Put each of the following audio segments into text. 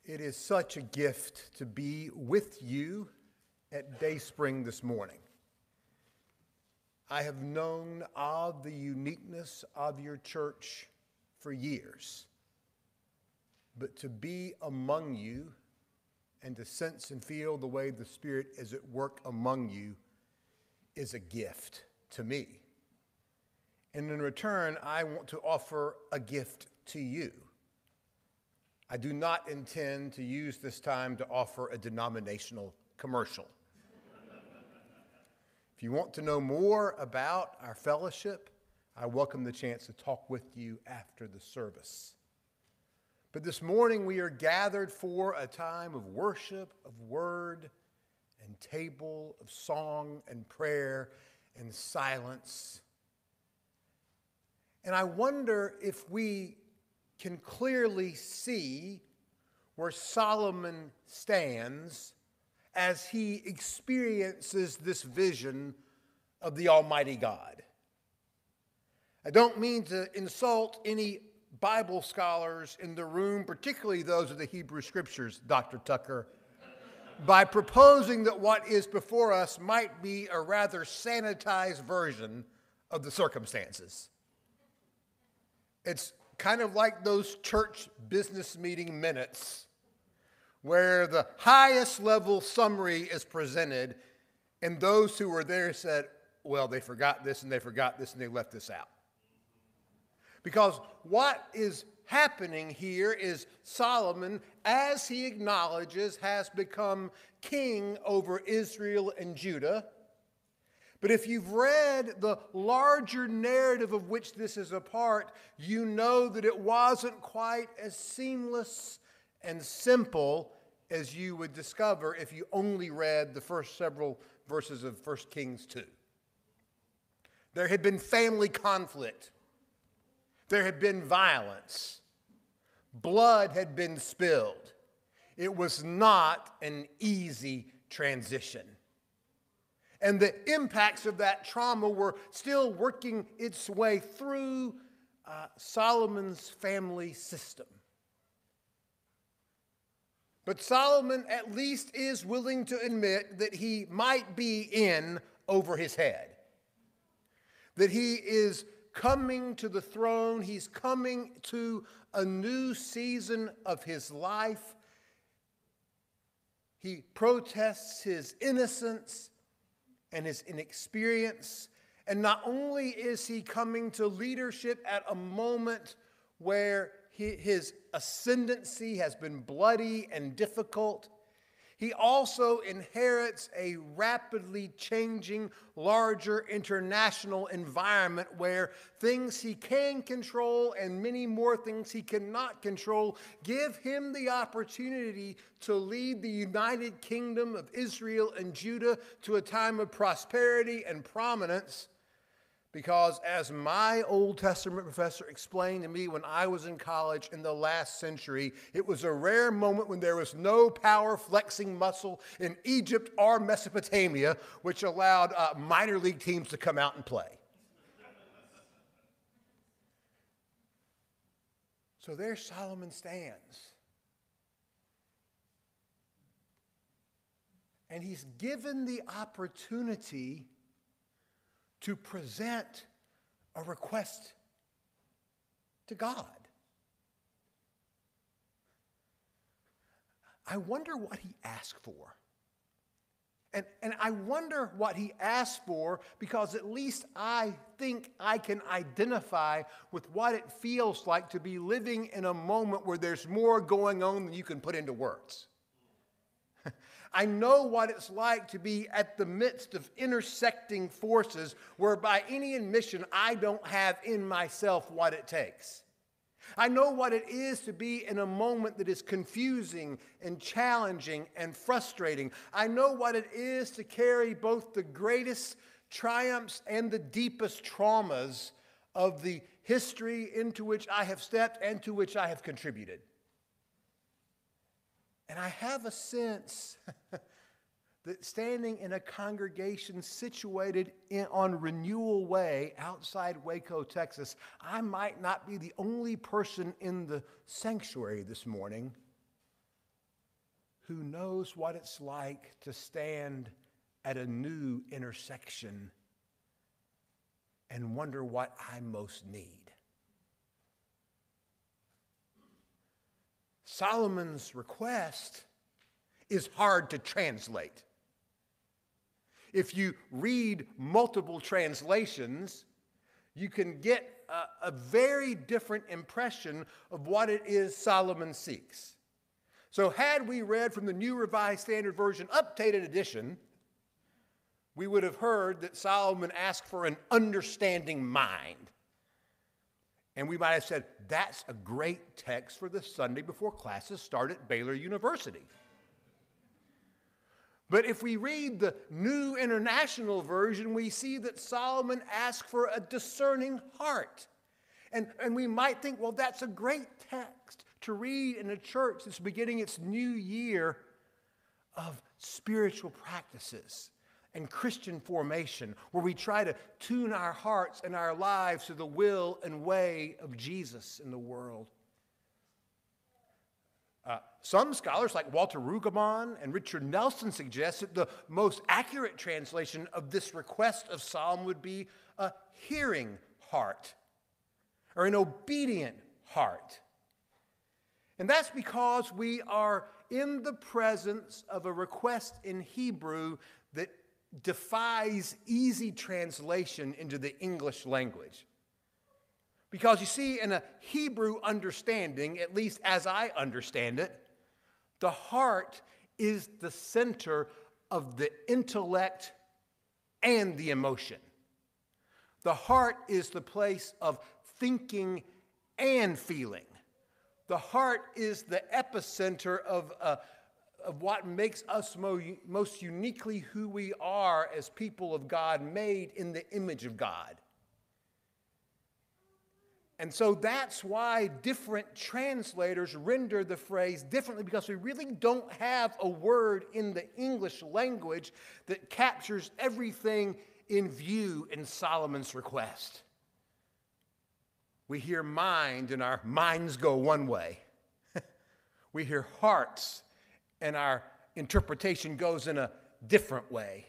It is such a gift to be with you at Dayspring this morning. I have known of the uniqueness of your church for years, but to be among you and to sense and feel the way the Spirit is at work among you is a gift to me. And in return, I want to offer a gift to you. I do not intend to use this time to offer a denominational commercial. If you want to know more about our fellowship, I welcome the chance to talk with you after the service. But this morning we are gathered for a time of worship, of word, and table, of song and prayer and silence. And I wonder if we can clearly see where Solomon stands as he experiences this vision of the Almighty God. I don't mean to insult any Bible scholars in the room, particularly those of the Hebrew Scriptures, Dr. Tucker, by proposing that what is before us might be a rather sanitized version of the circumstances. It's kind of like those church business meeting minutes where the highest level summary is presented and those who were there said, well, they forgot this and they forgot this and they left this out. Because what is happening here is Solomon, as he acknowledges, has become king over Israel and Judah. But if you've read the larger narrative of which this is a part, you know that it wasn't quite as seamless and simple as you would discover if you only read the first several verses of 1 Kings 2. There had been family conflict. There had been violence. Blood had been spilled. It was not an easy transition. And the impacts of that trauma were still working its way through Solomon's family system. But Solomon at least is willing to admit that he might be in over his head. That he is coming to the throne. He's coming to a new season of his life. He protests his innocence and his inexperience. And not only is he coming to leadership at a moment where his ascendancy has been bloody and difficult, he also inherits a rapidly changing, larger international environment where things he can control and many more things he cannot control give him the opportunity to lead the United Kingdom of Israel and Judah to a time of prosperity and prominence. Because as my Old Testament professor explained to me when I was in college in the last century, it was a rare moment when there was no power flexing muscle in Egypt or Mesopotamia, which allowed minor league teams to come out and play. So there Solomon stands. And he's given the opportunity to present a request to God. I wonder what he asked for. And I wonder what he asked for because at least I think I can identify with what it feels like to be living in a moment where there's more going on than you can put into words. I know what it's like to be at the midst of intersecting forces where by any admission I don't have in myself what it takes. I know what it is to be in a moment that is confusing and challenging and frustrating. I know what it is to carry both the greatest triumphs and the deepest traumas of the history into which I have stepped and to which I have contributed. And I have a sense that standing in a congregation situated on Renewal Way outside Waco, Texas, I might not be the only person in the sanctuary this morning who knows what it's like to stand at a new intersection and wonder what I most need. Solomon's request is hard to translate. If you read multiple translations, you can get a very different impression of what it is Solomon seeks. So had we read from the New Revised Standard Version, updated edition, we would have heard that Solomon asked for an understanding mind. And we might have said, that's a great text for the Sunday before classes start at Baylor University. But if we read the New International Version, we see that Solomon asked for a discerning heart. And we might think, well, that's a great text to read in a church that's beginning its new year of spiritual practices and Christian formation, where we try to tune our hearts and our lives to the will and way of Jesus in the world. Some scholars, like Walter Rugeman and Richard Nelson, suggest that the most accurate translation of this request of Solomon would be a hearing heart or an obedient heart. And that's because we are in the presence of a request in Hebrew that defies easy translation into the English language. Because you see, in a Hebrew understanding, at least as I understand it, the heart is the center of the intellect and the emotion. The heart is the place of thinking and feeling. The heart is the epicenter of what makes us most uniquely who we are as people of God, made in the image of God. And so that's why different translators render the phrase differently, because we really don't have a word in the English language that captures everything in view in Solomon's request. We hear mind and our minds go one way. We hear hearts and our interpretation goes in a different way.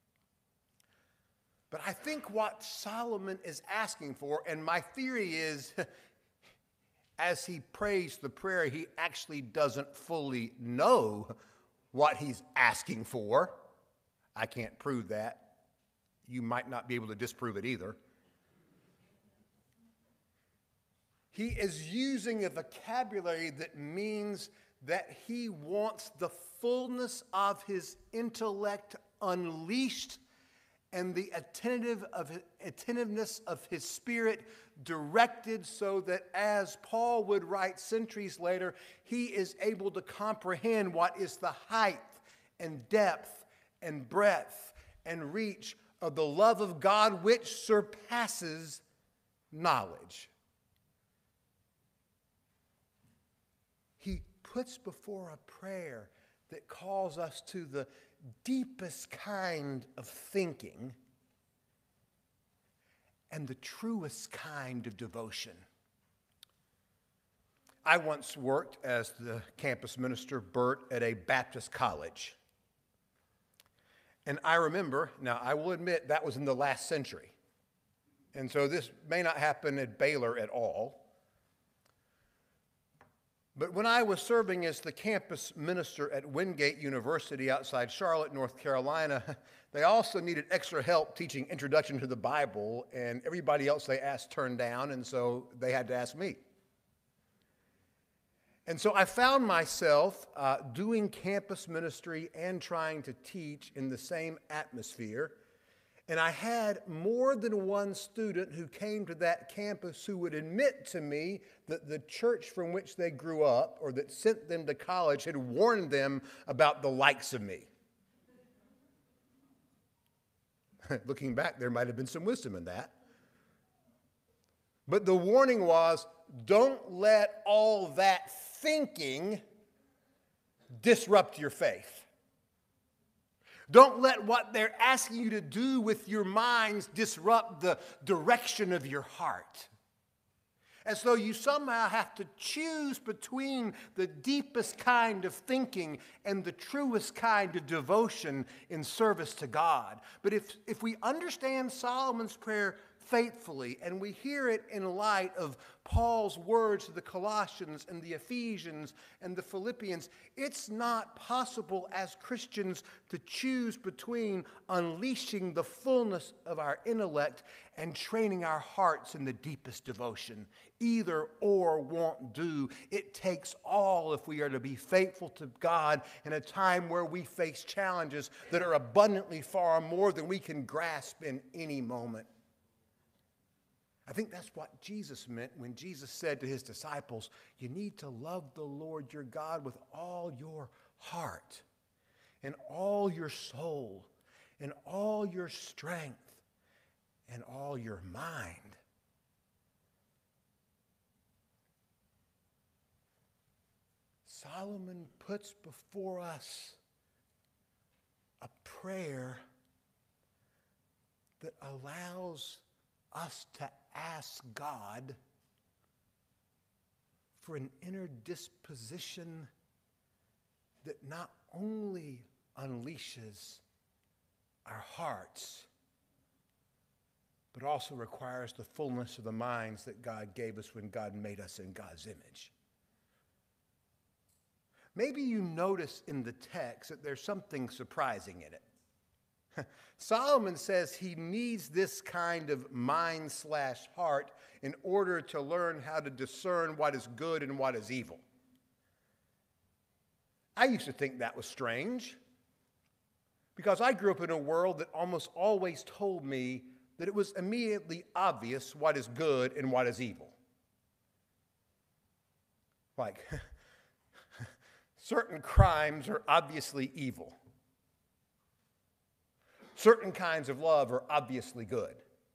But I think what Solomon is asking for, and my theory is, as he prays the prayer, he actually doesn't fully know what he's asking for. I can't prove that. You might not be able to disprove it either. He is using a vocabulary that means that he wants the fullness of his intellect unleashed and the attentiveness of his spirit directed, so that, as Paul would write centuries later, he is able to comprehend what is the height and depth and breadth and reach of the love of God, which surpasses knowledge. He puts before a prayer that calls us to the deepest kind of thinking and the truest kind of devotion. I once worked as the campus minister, Bert, at a Baptist college. And I remember, now I will admit that was in the last century. And so this may not happen at Baylor at all. But when I was serving as the campus minister at Wingate University outside Charlotte, North Carolina, they also needed extra help teaching Introduction to the Bible, and everybody else they asked turned down, and so they had to ask me. And so I found myself doing campus ministry and trying to teach in the same atmosphere. And I had more than one student who came to that campus who would admit to me that the church from which they grew up or that sent them to college had warned them about the likes of me. Looking back, there might have been some wisdom in that. But the warning was, don't let all that thinking disrupt your faith. Don't let what they're asking you to do with your minds disrupt the direction of your heart. as though you somehow have to choose between the deepest kind of thinking and the truest kind of devotion in service to God. But if we understand Solomon's prayer faithfully, and we hear it in light of Paul's words to the Colossians and the Ephesians and the Philippians, it's not possible as Christians to choose between unleashing the fullness of our intellect and training our hearts in the deepest devotion. Either or won't do. It takes all if we are to be faithful to God in a time where we face challenges that are abundantly far more than we can grasp in any moment. I think that's what Jesus meant when Jesus said to his disciples, you need to love the Lord your God with all your heart and all your soul and all your strength and all your mind. Solomon puts before us a prayer that allows us to ask God for an inner disposition that not only unleashes our hearts, but also requires the fullness of the minds that God gave us when God made us in God's image. Maybe you notice in the text that there's something surprising in it. Solomon says he needs this kind of mind/heart in order to learn how to discern what is good and what is evil. I used to think that was strange because I grew up in a world that almost always told me that it was immediately obvious what is good and what is evil. Like, certain crimes are obviously evil. Certain kinds of love are obviously good.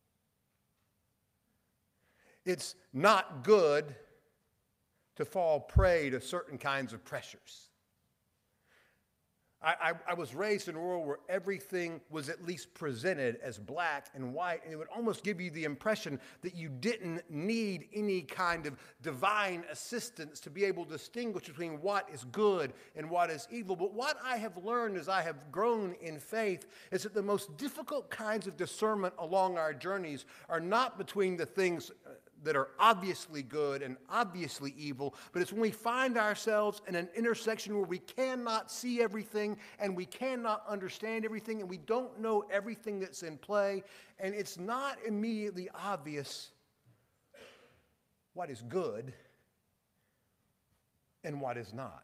It's not good to fall prey to certain kinds of pressures. I was raised in a world where everything was at least presented as black and white, and it would almost give you the impression that you didn't need any kind of divine assistance to be able to distinguish between what is good and what is evil. But what I have learned as I have grown in faith is that the most difficult kinds of discernment along our journeys are not between the things that are obviously good and obviously evil, but it's when we find ourselves in an intersection where we cannot see everything and we cannot understand everything and we don't know everything that's in play, and it's not immediately obvious what is good and what is not.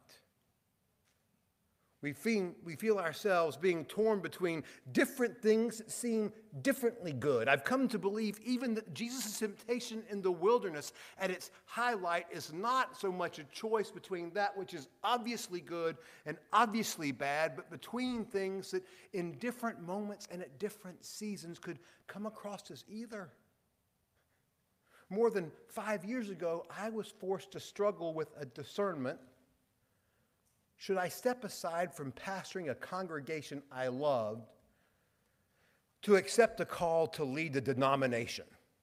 We feel ourselves being torn between different things that seem differently good. I've come to believe even that Jesus' temptation in the wilderness at its highlight is not so much a choice between that which is obviously good and obviously bad, but between things that in different moments and at different seasons could come across as either. More than 5 years ago, I was forced to struggle with a discernment. Should I step aside from pastoring a congregation I loved to accept a call to lead a denomination?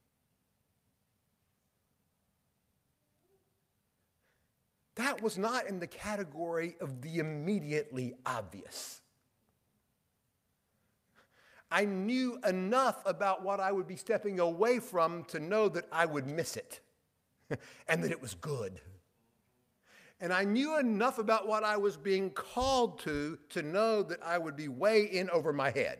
That was not in the category of the immediately obvious. I knew enough about what I would be stepping away from to know that I would miss it and that it was good. And I knew enough about what I was being called to know that I would be way in over my head.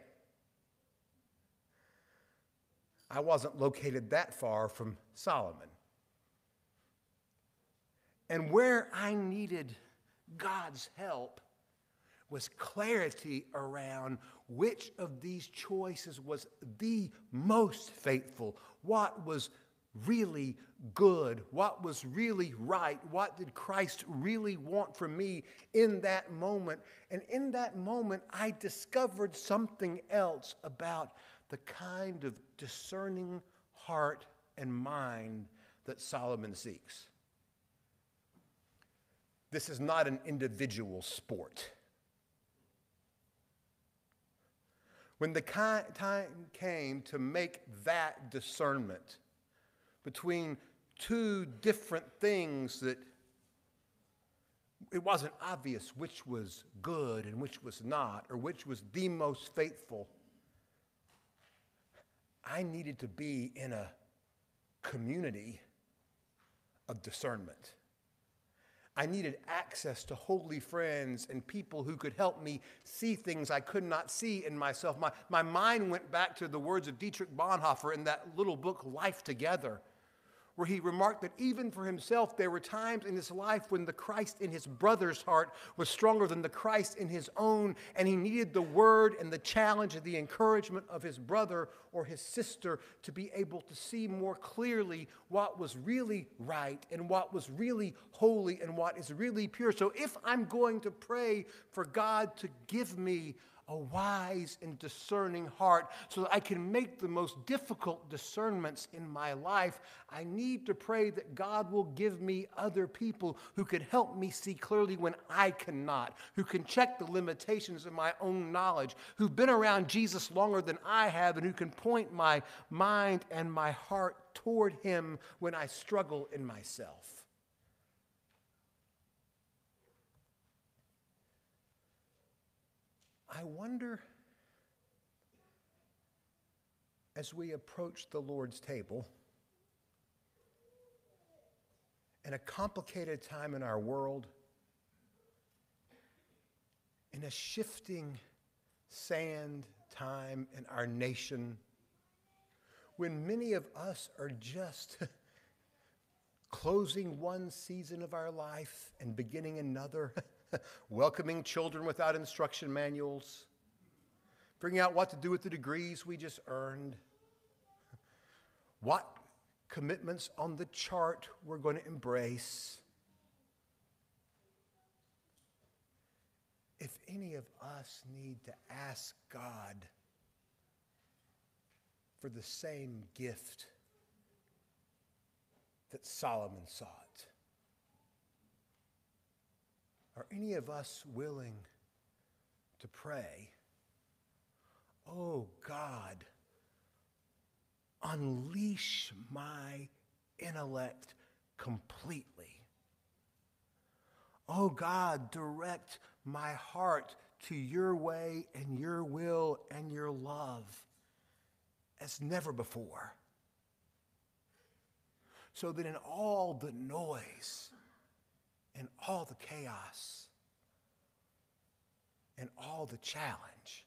I wasn't located that far from Solomon. And where I needed God's help was clarity around which of these choices was the most faithful, what was really good, what was really right, what did Christ really want from me in that moment. And in that moment, I discovered something else about the kind of discerning heart and mind that Solomon seeks. This is not an individual sport. When the time came to make that discernment between two different things that it wasn't obvious which was good and which was not, or which was the most faithful. I needed to be in a community of discernment. I needed access to holy friends and people who could help me see things I could not see in myself. My mind went back to the words of Dietrich Bonhoeffer in that little book, Life Together, where he remarked that even for himself, there were times in his life when the Christ in his brother's heart was stronger than the Christ in his own, and he needed the word and the challenge and the encouragement of his brother or his sister to be able to see more clearly what was really right and what was really holy and what is really pure. So if I'm going to pray for God to give me a wise and discerning heart so that I can make the most difficult discernments in my life, I need to pray that God will give me other people who could help me see clearly when I cannot, who can check the limitations of my own knowledge, who've been around Jesus longer than I have, and who can point my mind and my heart toward him when I struggle in myself. I wonder, as we approach the Lord's table, in a complicated time in our world, in a shifting sand time in our nation, when many of us are just closing one season of our life and beginning another, welcoming children without instruction manuals, figuring out what to do with the degrees we just earned, what commitments on the chart we're going to embrace. If any of us need to ask God for the same gift that Solomon sought, are any of us willing to pray, "Oh God, unleash my intellect completely. Oh God, direct my heart to your way and your will and your love as never before, so that in all the noise and all the chaos and all the challenge,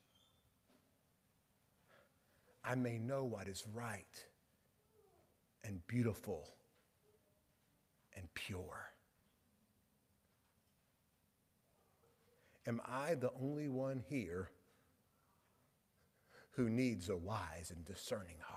I may know what is right and beautiful and pure." Am I the only one here who needs a wise and discerning heart?